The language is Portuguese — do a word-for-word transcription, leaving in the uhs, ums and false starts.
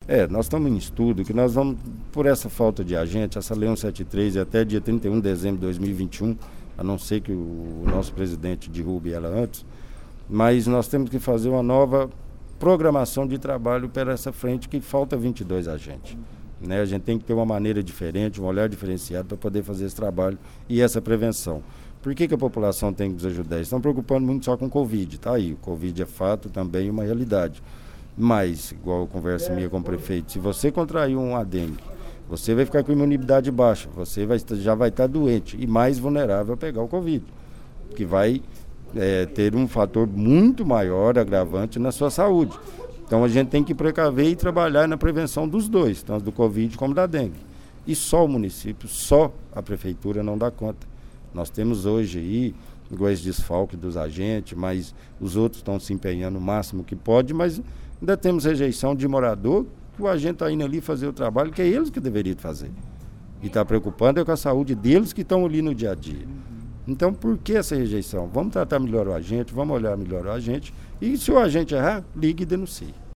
É, nós estamos em estudo que nós vamos, por essa falta de agente, essa Lei cento e setenta e três é até dia trinta e um de dezembro de dois mil e vinte e um, a não ser que o, o nosso presidente derrube ela antes, mas nós temos que fazer uma nova programação de trabalho para essa frente que falta vinte e dois agentes. Né? A gente tem que ter uma maneira diferente, um olhar diferenciado para poder fazer esse trabalho e essa prevenção. Por que, que a população tem que nos ajudar? Eles estão preocupando muito só com o Covid, tá aí, o Covid é fato, também uma realidade. Mas, igual a conversa minha com o prefeito, se você contrair um dengue, você vai ficar com imunidade baixa, você vai, já vai estar doente e mais vulnerável a pegar o Covid, que vai é, ter um fator muito maior, agravante na sua saúde. Então a gente tem que precaver e trabalhar na prevenção dos dois, tanto do Covid como da dengue. E só o município, só a prefeitura não dá conta. Nós temos hoje aí, igual esse desfalque dos agentes, mas os outros estão se empenhando o máximo que pode, mas ainda temos rejeição de morador, que o agente está indo ali fazer o trabalho que é eles que deveriam fazer. E está preocupando é com a saúde deles que estão ali no dia a dia. Então, por que essa rejeição? Vamos tratar melhor o agente, vamos olhar melhor o agente, e se o agente errar, ligue e denuncie.